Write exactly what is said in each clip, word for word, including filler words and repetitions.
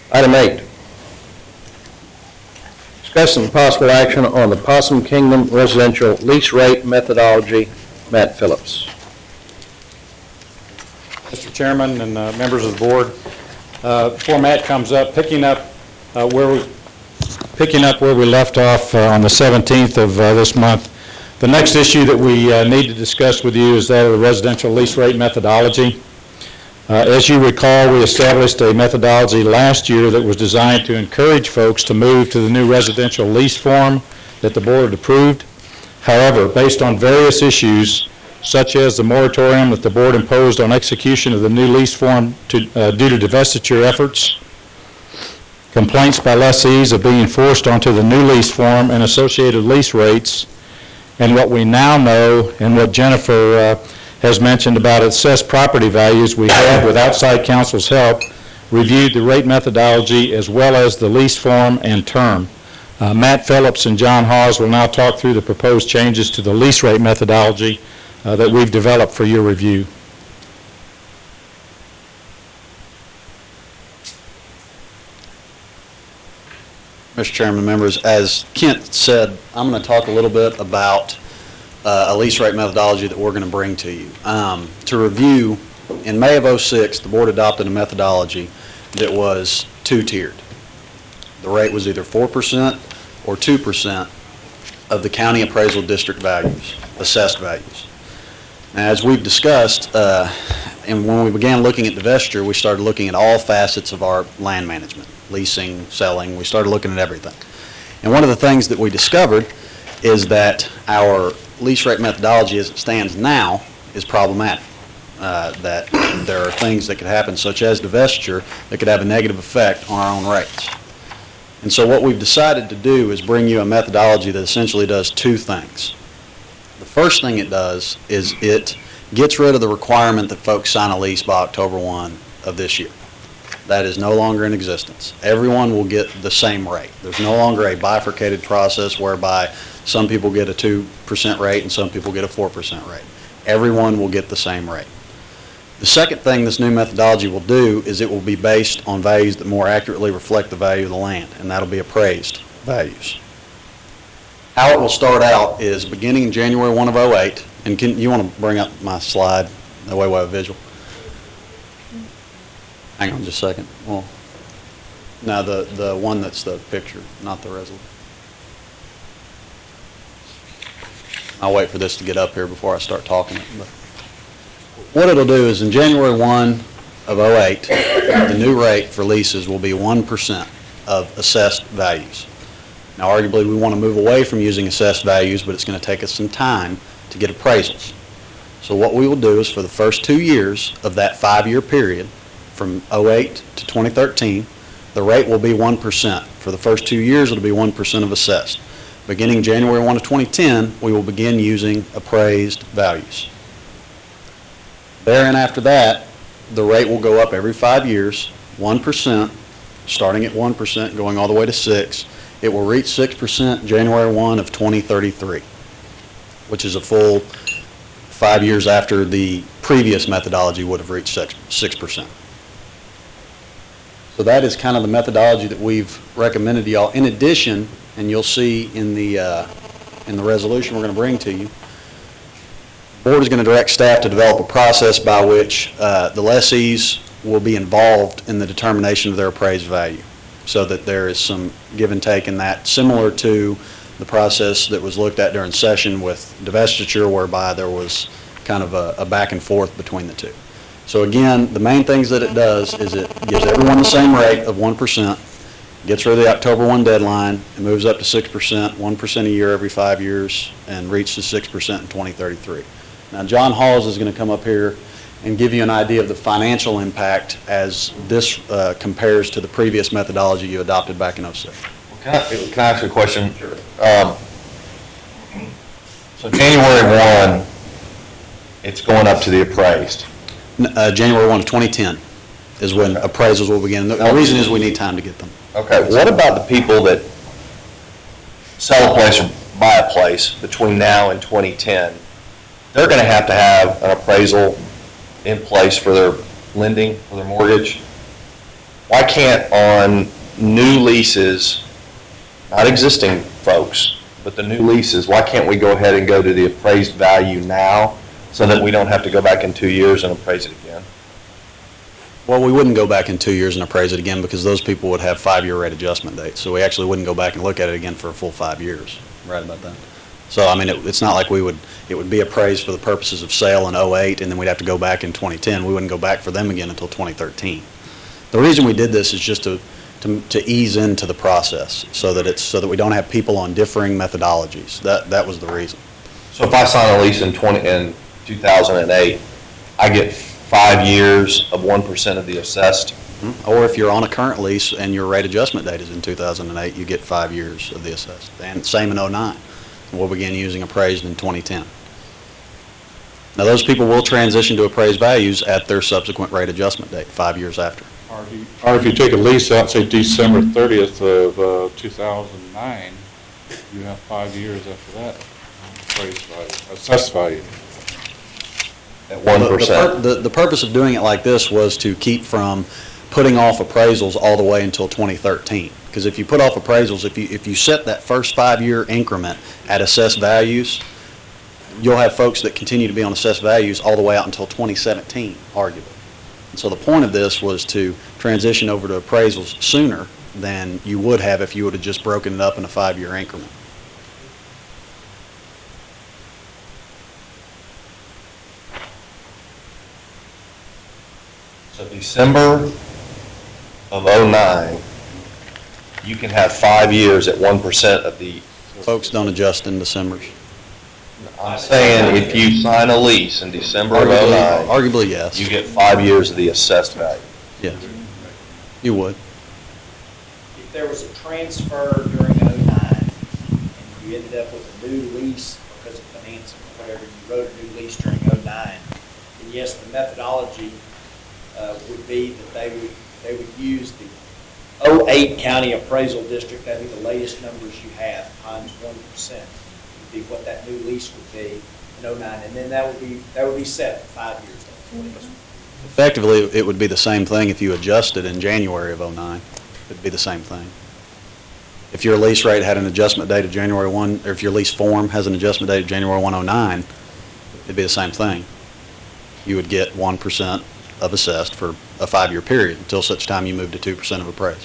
Item eight, discussion and possible action on the Possum Kingdom residential lease rate methodology. Matt Phillips. Mister Chairman and uh, members of the board, uh, before Matt comes up, picking up uh, where we picking up where we left off uh, on the seventeenth of uh, this month. The next issue that we uh, need to discuss with you is that of the residential lease rate methodology. Uh, as you recall, we established a methodology last year that was designed to encourage folks to move to the new residential lease form that the board approved. However, based on various issues, such as the moratorium that the board imposed on execution of the new lease form to, uh, due to divestiture efforts, complaints by lessees of being forced onto the new lease form and associated lease rates, and what we now know and what Jennifer uh, has mentioned about assessed property values, we have, with outside counsel's help, reviewed the rate methodology as well as the lease form and term. Uh, Matt Phillips and John Hawes will now talk through the proposed changes to the lease rate methodology uh, that we've developed for your review. Mister Chairman, members, as Kent said, I'm going to talk a little bit about uh, a lease rate methodology that we're going to bring to you. Um, to review, in May of oh six, the board adopted a methodology that was two-tiered. The rate was either four percent or two percent of the county appraisal district values, assessed values. Now, as we've discussed, uh, and when we began looking at divestiture, we started looking at all facets of our land management, leasing, selling. We started looking at everything. And one of the things that we discovered is that our lease rate methodology as it stands now is problematic. Uh, that there are things that could happen, such as divestiture, that could have a negative effect on our own rates. And so what we've decided to do is bring you a methodology that essentially does two things. The first thing it does is it gets rid of the requirement that folks sign a lease by October first of this year. That is no longer in existence. Everyone will get the same rate. There's no longer a bifurcated process whereby some people get a two percent rate and some people get a four percent rate. Everyone will get the same rate. The second thing this new methodology will do is it will be based on values that more accurately reflect the value of the land, and that'll be appraised values. How it will start out is beginning January first of oh eight, and can you want to bring up my slide, that way we'll have a visual. Hang on just a second. Well, no, the, the one that's the picture, not the resolution. I'll wait for this to get up here before I start talking it. But what it'll do is in January first of oh eight, the new rate for leases will be one percent of assessed values. Now, arguably, we want to move away from using assessed values, but it's going to take us some time to get appraisals. So what we will do is for the first two years of that five-year period, from oh eight to twenty thirteen, the rate will be one percent. For the first two years, it'll be one percent of assessed. Beginning January first of twenty ten, we will begin using appraised values. There and after that, the rate will go up every five years, one percent, starting at one percent, going all the way to six. It will reach six percent January first of twenty thirty-three, which is a full five years after the previous methodology would have reached six percent. So that is kind of the methodology that we've recommended to y'all. In addition, and you'll see in the, uh, in the resolution we're going to bring to you, the board is going to direct staff to develop a process by which uh, the lessees will be involved in the determination of their appraised value, so that there is some give and take in that, similar to the process that was looked at during session with divestiture, whereby there was kind of a, a back and forth between the two. So again, the main things that it does is it gives everyone the same rate of one percent, gets rid of the October first deadline, and moves up to six percent, one percent a year every five years, and reaches six percent in twenty thirty-three. Now, John Hawes is going to come up here and give you an idea of the financial impact as this uh, compares to the previous methodology you adopted back in oh six. Well, can, I, can I ask you a question? Sure. Um, so January first, it's going up to the appraised. Uh, January first of twenty ten is when okay. appraisals will begin. The, the reason is we need time to get them. Okay. What about the people that sell a place or buy a place between now and twenty ten? They're going to have to have an appraisal in place for their lending, for their mortgage. why can't on new leases, not existing folks, but the new leases, why can't we go ahead and go to the appraised value now so that we don't have to go back in two years and appraise it again? Well, we wouldn't go back in two years and appraise it again because those people would have five-year rate adjustment dates. So we actually wouldn't go back and look at it again for a full five years. Right about that. So, I mean, it, it's not like we would, it would be appraised for the purposes of sale in oh eight, and then we'd have to go back in twenty ten. We wouldn't go back for them again until twenty thirteen. The reason we did this is just to, to, to ease into the process so that it's, so that we don't have people on differing methodologies. That, that was the reason. So if I sign a lease in twenty, in two thousand eight, I get five years of one percent of the assessed? Or if you're on a current lease and your rate adjustment date is in two thousand eight, you get five years of the assessed. And same in oh nine. We'll begin using appraised in twenty ten. Now, those people will transition to appraised values at their subsequent rate adjustment date, five years after. Or if you, or if you take a lease out, say December thirtieth of uh, two thousand nine, you have five years after that on appraised value, assessed value. At one percent. The, the, the, the purpose of doing it like this was to keep from putting off appraisals all the way until twenty thirteen. Because if you put off appraisals, if you, if you set that first five-year increment at assessed values, you'll have folks that continue to be on assessed values all the way out until twenty seventeen, arguably. And so the point of this was to transition over to appraisals sooner than you would have if you would have just broken it up in a five-year increment. So December of oh nine, you can have five years at one percent of the. Folks don't adjust in December's. I'm saying if you sign a lease in December of oh nine, Arguably, yes. you get five years of the assessed value. Yes, you would. If there was a transfer during oh nine and you ended up with a new lease because of financing or whatever, you wrote a new lease during oh nine, then yes, the methodology uh, would be that they would they would use the oh eight county appraisal district. That'd be the latest numbers you have times one percent would be what that new lease would be in oh nine, and then that would be that would be set for five years. That's what it is. Effectively, it would be the same thing if you adjusted in January of oh nine. It'd be the same thing. If your lease rate had an adjustment date of January first, or if your lease form has an adjustment date of January first, oh nine, it'd be the same thing. You would get one percent of assessed for a five-year period until such time you move to two percent of appraised.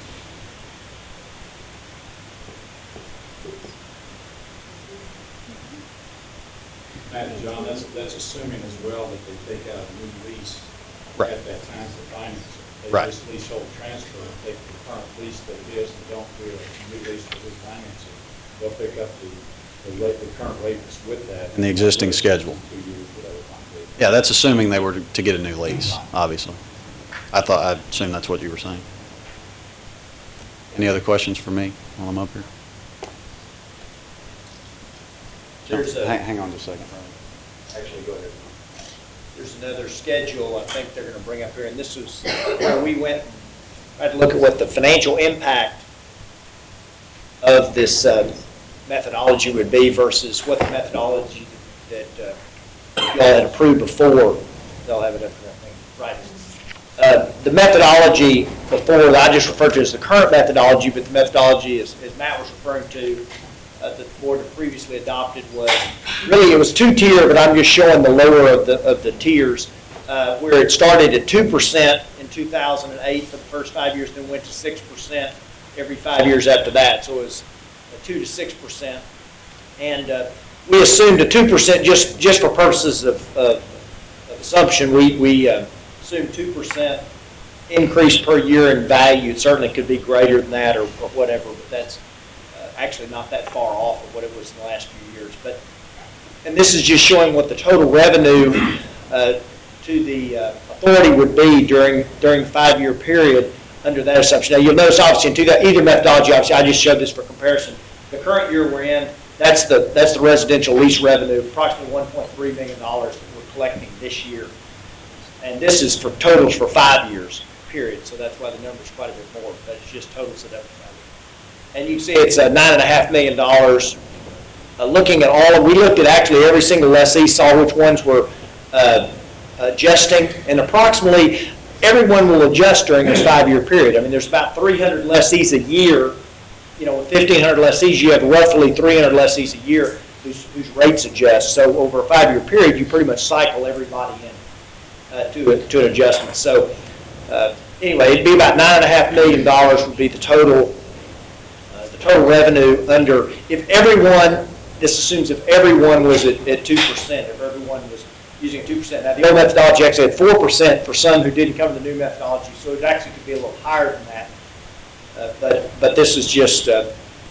Matt and John, that's, that's assuming as well that they take out a new lease Right. at that time for financing. They Right. just leasehold transfer and take the current lease that it is and don't do a new lease for refinancing. They'll pick up the, the rate, the current rate that's with that. And the existing Two schedule. years, whatever it might be. Yeah, that's assuming they were to get a new lease, obviously. I thought, I assumed that's what you were saying. Any other questions for me while I'm up here? There's a- Hang, hang on just a second. Actually, go ahead. There's another schedule I think they're going to bring up here, and this is where we went and tried to look at what the financial impact of this uh, methodology would be versus what the methodology that uh, you all had approved before. They'll have it up there, I think. Right. Uh, the methodology before, I just referred to as the current methodology, but the methodology, as, as Matt was referring to, Uh, that the board had previously adopted was, really it was two-tier, but I'm just showing the lower of the of the tiers, uh, where it started at two percent in two thousand eight for the first five years, then went to six percent every five years after that. So it was a two to six percent. And uh, we assumed a two percent just, just for purposes of, uh, of assumption. We, we uh, assumed two percent increase per year in value. It certainly could be greater than that or, or whatever, but that's actually not that far off of what it was in the last few years. But, and this is just showing what the total revenue uh, to the uh, authority would be during during the five-year period under that assumption. Now, you'll notice, obviously, in two, that either methodology, obviously, I just showed this for comparison. The current year we're in, that's the that's the residential lease revenue, approximately one point three million dollars that we're collecting this year. And this is for totals for five years, period. So that's why the number's quite a bit more. But it's just totals it up to five years. And you can see it's uh, nine and a half million dollars. Uh, looking at all, we looked at actually every single lessee, saw which ones were uh, adjusting, and approximately everyone will adjust during this five-year period. I mean, there's about three hundred lessees a year. You know, with fifteen hundred lessees, you have roughly three hundred lessees a year whose, whose rates adjust. So over a five-year period, you pretty much cycle everybody in uh, to, a, to an adjustment. So uh, anyway, it'd be about nine and a half million dollars would be the total, uh, the total revenue under, if everyone, this assumes if everyone was at, at two percent, if everyone was using two percent. Now, the old methodology actually had four percent for some who didn't come to the new methodology, so it actually could be a little higher than that. Uh, but, but this is just uh,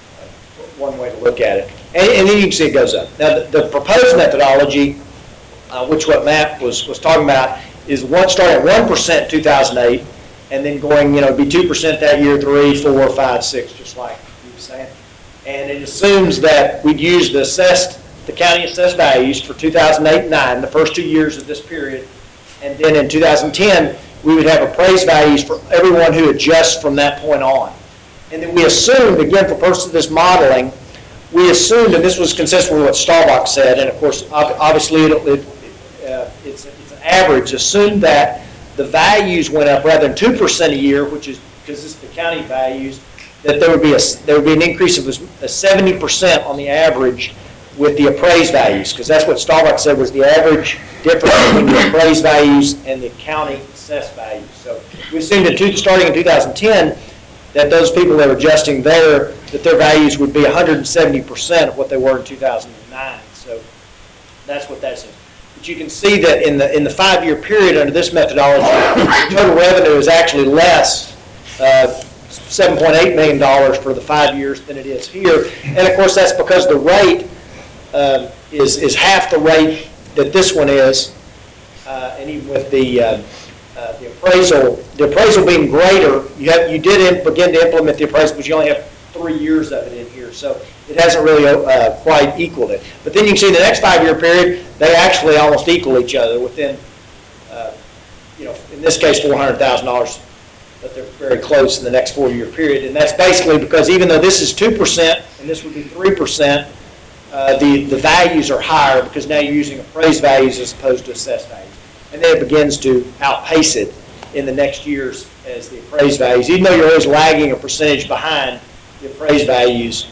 one way to look at it. And, and then you can see it goes up. Now, the, the proposed methodology, uh, which what Matt was, was talking about, is one starting at one percent in two thousand eight, and then going, you know, be two percent that year, three, four, five, six, just like you were saying. And it assumes that we'd use the assessed, the county assessed values for two thousand eight and nine, the first two years of this period, and then in two thousand ten, we would have appraised values for everyone who adjusts from that point on. And then we assumed, again, for purposes of this modeling, we assumed, and this was consistent with what Staubach said, and of course, obviously, it, it, uh, it's, it's an average, assumed that the values went up rather than two percent a year, which is, because this is the county values, that there would be a, there would be an increase of a seventy percent on the average with the appraised values, because that's what Staubach said was the average difference between the appraised values and the county assessed values. So we assumed that two, starting in two thousand ten, that those people that are adjusting there, that their values would be one hundred seventy percent of what they were in two thousand nine. So that's what that is. But you can see that in the in the five-year period under this methodology, the total revenue is actually less, uh, seven point eight million dollars for the five years than it is here. And of course, that's because the rate uh, is is half the rate that this one is, uh, and even with the uh, uh, the appraisal, the appraisal being greater, you have you did in, begin to implement the appraisal, but you only have three years of it in here, so it hasn't really uh, quite equaled it. But then you can see the next five-year period, they actually almost equal each other within, uh, you know, in this case, four hundred thousand dollars. But they're very close in the next four-year period. And that's basically because even though this is two percent and this would be three percent, uh, the, the values are higher because now you're using appraised values as opposed to assessed values. And then it begins to outpace it in the next years as the appraised values. Even though you're always lagging a percentage behind, the appraised values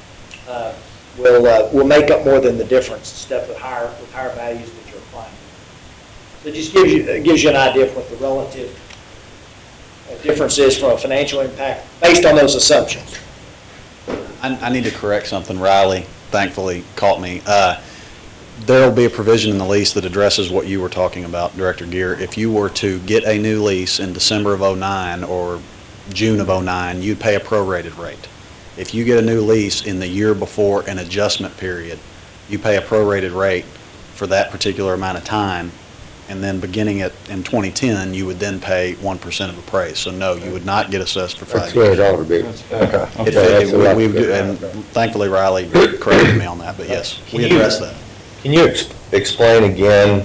uh, will, uh, will make up more than the difference, stuff with higher, with higher values that you're applying. So it just gives you, it gives you an idea of what the relative difference is from a financial impact based on those assumptions. I, I need to correct something. Riley, thankfully, caught me. Uh, there will be a provision in the lease that addresses what you were talking about, Director Gear. If you were to get a new lease in December of oh nine or June of oh nine, you'd pay a prorated rate. If you get a new lease in the year before an adjustment period, you pay a prorated rate for that particular amount of time. And then beginning at in twenty ten, you would then pay one percent of appraise. So no, you would not get assessed for five That's where it years. ought to be. It- it- it- we- we do- And thankfully Riley corrected me on that, but yes, we addressed that. Can you ex- explain again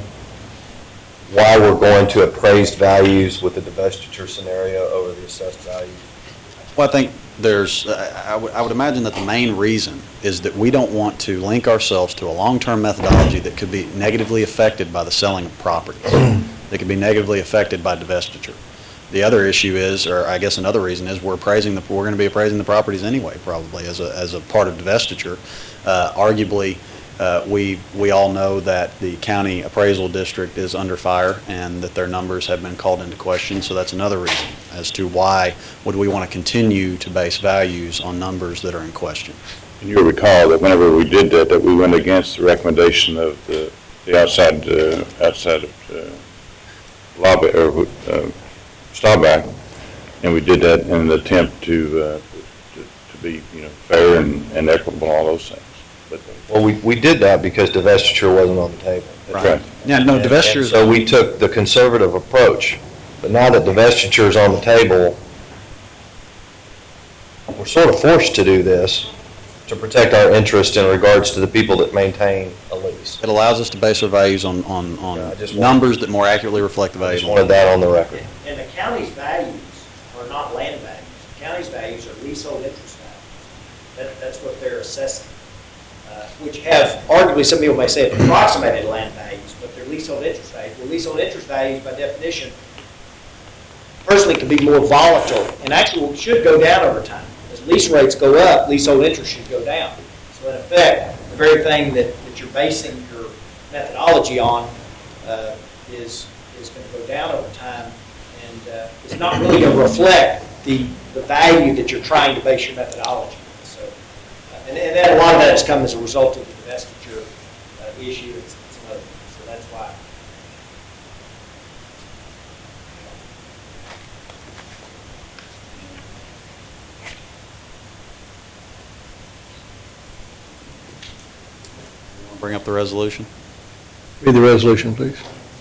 why we're going to appraised values with the divestiture scenario over the assessed value? Well, I think there's, I I would I would imagine that the main reason is that we don't want to link ourselves to a long-term methodology that could be negatively affected by the selling of properties, that could be negatively affected by divestiture. The other issue is, or I guess another reason is, we're appraising the, we're going to be appraising the properties anyway, probably, as a, as a part of divestiture. Uh, arguably, uh, we, we all know that the county appraisal district is under fire and that their numbers have been called into question, so that's another reason as to why would we want to continue to base values on numbers that are in question. And you'll recall that whenever we did that, that we went against the recommendation of the, the outside, uh, outside uh, lobby, or uh, Staubach, and we did that in an attempt to, uh, to, to be, you know, fair and, and equitable, all those things. But, Well, we, we did that because divestiture wasn't on the table. right. Yeah, no, And- divestiture and is. So we took the conservative approach, but now that divestiture is on the table, we're sort of forced to do this to protect our interest in regards to the people that maintain a lease. It allows us to base our values on, on, on Yeah, I just want- numbers that more accurately reflect the I value. just wanted that on the record. And the county's values are not land values. The county's values are leasehold interest values. That, that's what they're assessing, uh, which have, arguably, some people may say have approximated land values, but they're leasehold interest values. Well, leasehold interest values, by definition, personally can be more volatile and actually should go down over time. As lease rates go up, leasehold interest should go down. So in effect, the very thing that, that you're basing your methodology on uh, is, is going to go down over time, and uh, it's not really going to reflect the, the value that you're trying to base your methodology on. So, uh, and, and then a lot of that has come as a result of the divestiture uh, issue and some other things. So that's why. Bring up the resolution. Read the resolution, please.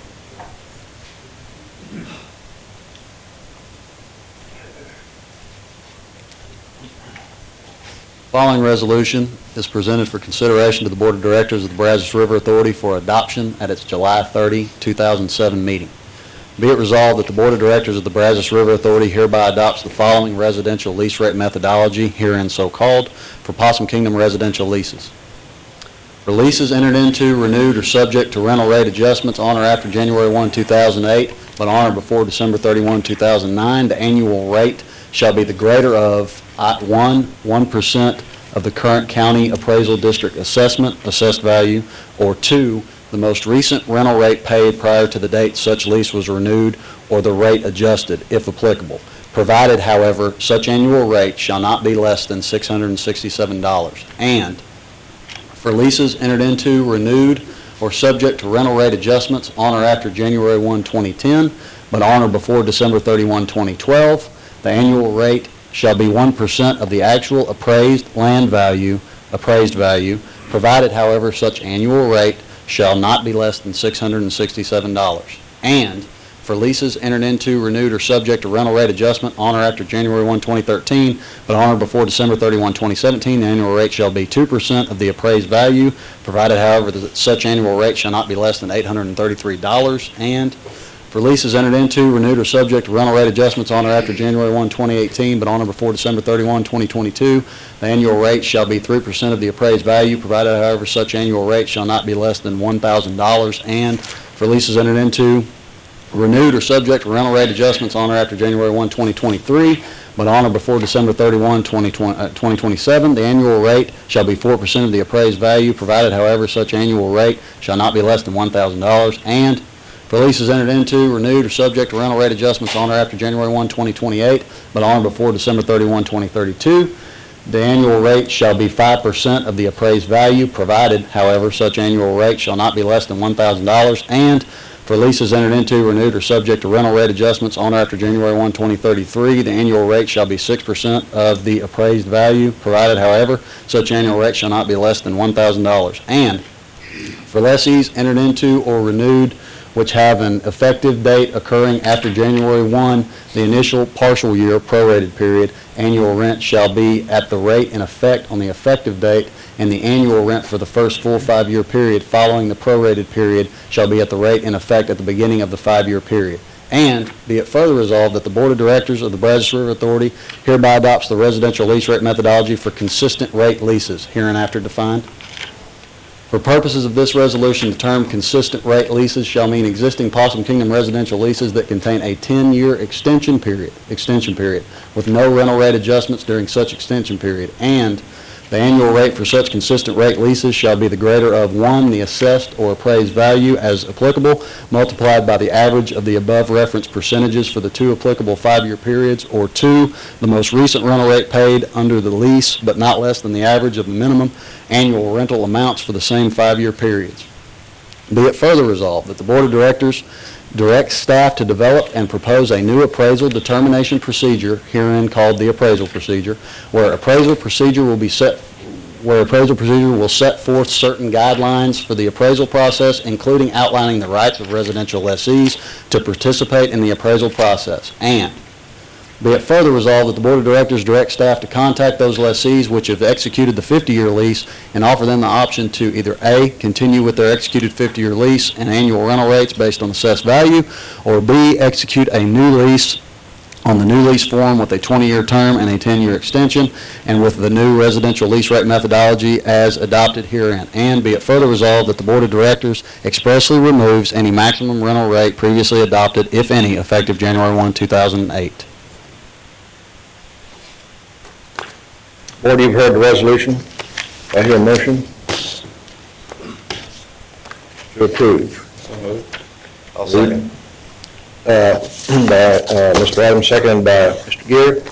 Following resolution is presented for consideration to the Board of Directors of the Brazos River Authority for adoption at its July thirtieth, two thousand seven meeting. Be it resolved that the Board of Directors of the Brazos River Authority hereby adopts the following residential lease rate methodology, herein so called, for Possum Kingdom residential leases. For leases entered into, renewed, or subject to rental rate adjustments on or after January first, two thousand eight, but on or before December thirty-first, two thousand nine, the annual rate shall be the greater of one, one percent of the current county appraisal district assessment, assessed value, or two, the most recent rental rate paid prior to the date such lease was renewed or the rate adjusted, if applicable, provided, however, such annual rate shall not be less than six hundred sixty-seven dollars. And for leases entered into, renewed, or subject to rental rate adjustments on or after January first, twenty ten, but on or before December thirty-first, twenty twelve, the annual rate shall be one percent of the actual appraised land value, appraised value, provided, however, such annual rate shall not be less than six hundred sixty-seven dollars. And for leases entered into, renewed, or subject to rental rate adjustment on or after January first, twenty thirteen, but on or before December thirty-first, twenty seventeen, the annual rate shall be two percent of the appraised value, provided, however, that such annual rate shall not be less than eight hundred thirty-three dollars. And for leases entered into, renewed, or subject to rental rate adjustments on or after January first, twenty eighteen, but on or before December thirty-first, twenty twenty-two, the annual rate shall be three percent of the appraised value, provided, however, such annual rate shall not be less than one thousand dollars. And for leases entered into, renewed, or subject to rental rate adjustments on or after January first, twenty twenty-three, but on or before December thirty-first, twenty twenty-seven, the annual rate shall be four percent of the appraised value, provided, however, such annual rate shall not be less than one thousand dollars. And for leases entered into, renewed, or subject to rental rate adjustments on or after January first, twenty twenty-eight, but on or before December thirty-first, twenty thirty-two, the annual rate shall be five percent of the appraised value, provided, however, such annual rate shall not be less than one thousand dollars. And for leases entered into, renewed, or subject to rental rate adjustments on or after January first, twenty thirty-three, the annual rate shall be six percent of the appraised value, provided, however, such annual rate shall not be less than one thousand dollars. And for lessees entered into or renewed which have an effective date occurring after January first, the initial partial year prorated period, annual rent shall be at the rate in effect on the effective date, and the annual rent for the first full five-year period following the prorated period shall be at the rate in effect at the beginning of the five-year period. And be it further resolved that the Board of Directors of the Brazos River Authority hereby adopts the residential lease rate methodology for consistent rate leases, hereinafter defined. For purposes of this resolution, the term consistent rate leases shall mean existing Possum Kingdom residential leases that contain a ten-year extension period, extension period, with no rental rate adjustments during such extension period. And the annual rate for such consistent rate leases shall be the greater of one, the assessed or appraised value as applicable, multiplied by the average of the above referenced percentages for the two applicable five-year periods, or two, the most recent rental rate paid under the lease, but not less than the average of the minimum annual rental amounts for the same five-year periods. Be it further resolved that the Board of Directors directs staff to develop and propose a new appraisal determination procedure, herein called the appraisal procedure, where appraisal procedure will be set where appraisal procedure will set forth certain guidelines for the appraisal process, including outlining the rights of residential lessees to participate in the appraisal process. And be it further resolved that the Board of Directors direct staff to contact those lessees which have executed the fifty-year lease and offer them the option to either A, continue with their executed fifty-year lease and annual rental rates based on assessed value, or B, execute a new lease on the new lease form with a twenty-year term and a ten-year extension, and with the new residential lease rate methodology as adopted herein. And be it further resolved that the Board of Directors expressly removes any maximum rental rate previously adopted, if any, effective January first, two thousand eight. Board, you've heard the resolution. I hear a motion to approve. I'll second. Uh, by uh, Mister Adams, seconded by Mister Gear.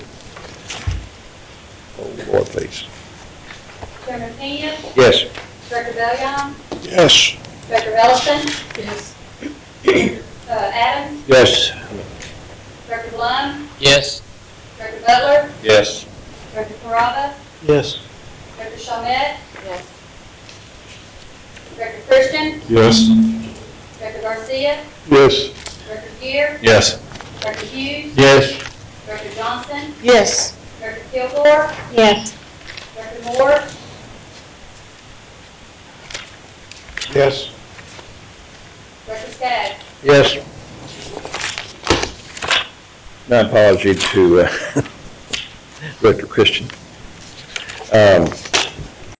Oh, board, please. Chairman Pena, Yes. Director Bellion, Yes. Director Ellison. Yes. Uh, Adams, Yes. Director Lund, Yes. Director Butler, Yes. Director Carava, Yes. Director Chaumette. Yes. Director Christian, Yes. Director Garcia, Yes. Director Gear, Yes. Director Hughes, Yes. Director Johnson, Yes. Director Kilgore, Yes. Director Moore, Yes. Director Skaggs. Yes. My apology to uh, Director Christian. Um,